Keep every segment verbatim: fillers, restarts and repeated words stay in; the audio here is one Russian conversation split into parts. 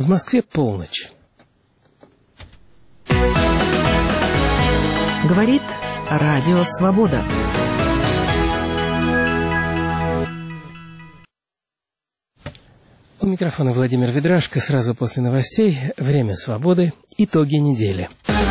В Москве полночь. Говорит Радио Свобода. У микрофона Владимир Ведрашко. Сразу после новостей «Время свободы. Итоги недели».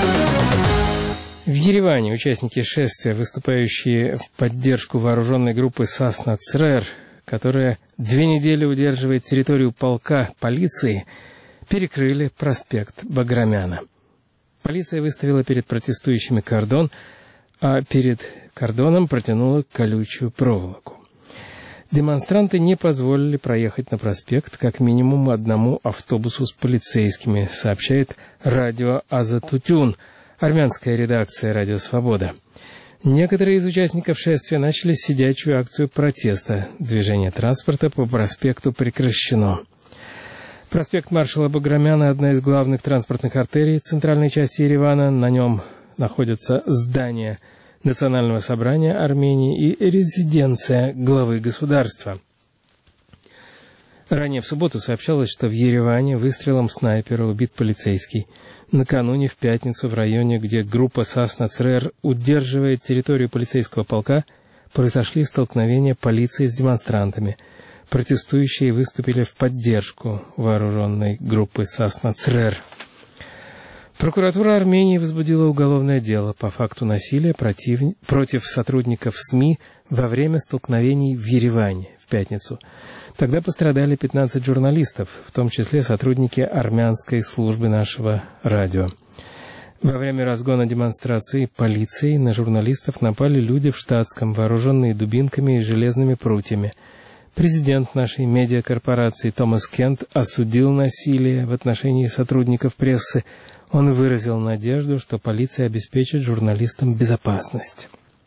В Ереване участники шествия, выступающие в поддержку вооруженной группы Сасна-Црер, которая две недели удерживает территорию полка полиции, перекрыли проспект Баграмяна. Полиция выставила перед протестующими кордон, а перед кордоном протянула колючую проволоку. Демонстранты не позволили проехать на проспект как минимум одному автобусу с полицейскими, сообщает радио Азатутюн, армянская редакция «Радио Свобода». Некоторые из участников шествия начали сидячую акцию протеста. Движение транспорта по проспекту прекращено. Проспект маршала Баграмяна – одна из главных транспортных артерий центральной части Еревана. На нем находятся здания Национального собрания Армении и резиденция главы государства. Ранее в субботу сообщалось, что в Ереване выстрелом снайпера убит полицейский. Накануне, в пятницу, в районе, где группа Сасна-Црер удерживает территорию полицейского полка, произошли столкновения полиции с демонстрантами. Протестующие выступили в поддержку вооруженной группы Сасна-Црер. Прокуратура Армении возбудила уголовное дело по факту насилия против, против сотрудников СМИ во время столкновений в Ереване в пятницу. Тогда пострадали пятнадцать журналистов, в том числе сотрудники армянской службы нашего радио. Во время разгона демонстрации полицией на журналистов напали люди в штатском, вооруженные дубинками и железными прутьями. Президент нашей медиакорпорации Томас Кент осудил насилие в отношении сотрудников прессы. Он выразил надежду, что полиция обеспечит журналистам безопасность.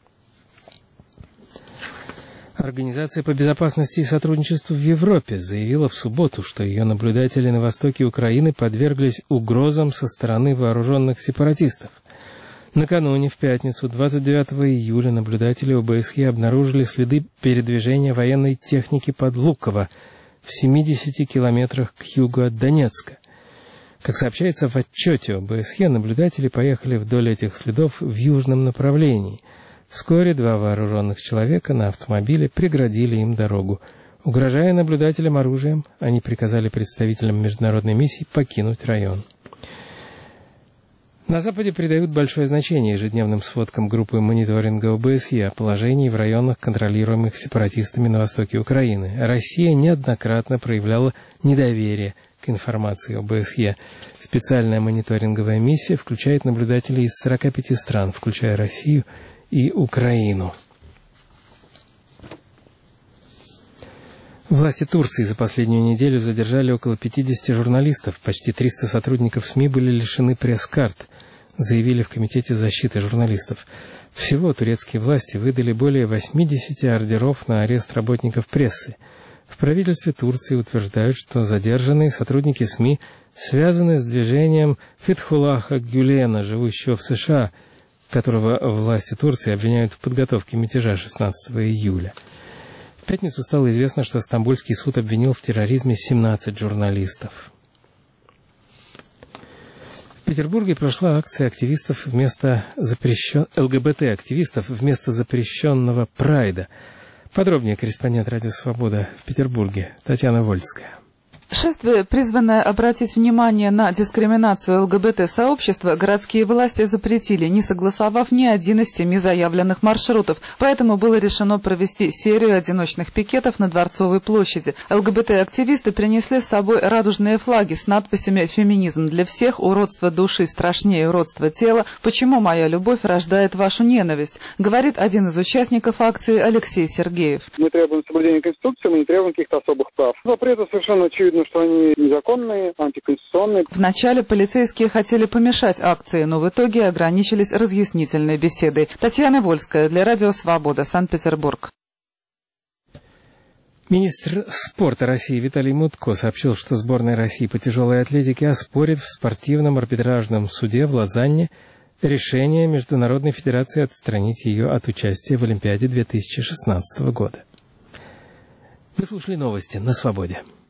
Организация по безопасности и сотрудничеству в Европе заявила в субботу, что ее наблюдатели на востоке Украины подверглись угрозам со стороны вооруженных сепаратистов. Накануне, в пятницу, двадцать девятого июля, наблюдатели ОБСЕ обнаружили следы передвижения военной техники под Луково в семидесяти километрах к югу от Донецка. Как сообщается в отчете ОБСЕ, наблюдатели поехали вдоль этих следов в южном направлении. Вскоре два вооруженных человека на автомобиле преградили им дорогу. Угрожая наблюдателям оружием, они приказали представителям международной миссии покинуть район. На Западе придают большое значение ежедневным сводкам группы мониторинга ОБСЕ о положении в районах, контролируемых сепаратистами на востоке Украины. Россия неоднократно проявляла недоверие к информации ОБСЕ. Специальная мониторинговая миссия включает наблюдателей из сорока пяти стран, включая Россию и Украину. Власти Турции за последнюю неделю задержали около пятидесяти журналистов. Почти триста сотрудников СМИ были лишены пресс-карт, заявили в Комитете защиты журналистов. Всего турецкие власти выдали более восьмидесяти ордеров на арест работников прессы. В правительстве Турции утверждают, что задержанные сотрудники СМИ связаны с движением Фетхуллаха Гюлена, живущего в США, которого власти Турции обвиняют в подготовке мятежа шестнадцатого июля. В пятницу стало известно, что Стамбульский суд обвинил в терроризме семнадцать журналистов. В Петербурге прошла акция активистов вместо запрещен... ЛГБТ-активистов вместо запрещенного прайда. Подробнее корреспондент «Радио Свобода» в Петербурге Татьяна Вольская. Шествие, призванное обратить внимание на дискриминацию ЛГБТ-сообщества, городские власти запретили, не согласовав ни один из семи заявленных маршрутов. Поэтому было решено провести серию одиночных пикетов на Дворцовой площади. ЛГБТ-активисты принесли с собой радужные флаги с надписями «Феминизм для всех», «Уродство души страшнее уродства тела», «Почему моя любовь рождает вашу ненависть», говорит один из участников акции Алексей Сергеев. Мы требуем соблюдения Конституции, мы не требуем каких-то особых прав. Запреты совершенно очевидно, что они незаконные, антиконституционные. Вначале полицейские хотели помешать акции, но в итоге ограничились разъяснительной беседой. Татьяна Вольская для Радио Свобода, Санкт-Петербург. Министр спорта России Виталий Мутко сообщил, что сборная России по тяжелой атлетике оспорит в спортивном арбитражном суде в Лозанне решение Международной федерации отстранить ее от участия в Олимпиаде две тысячи шестнадцатого года. Вы слушали новости на Свободе.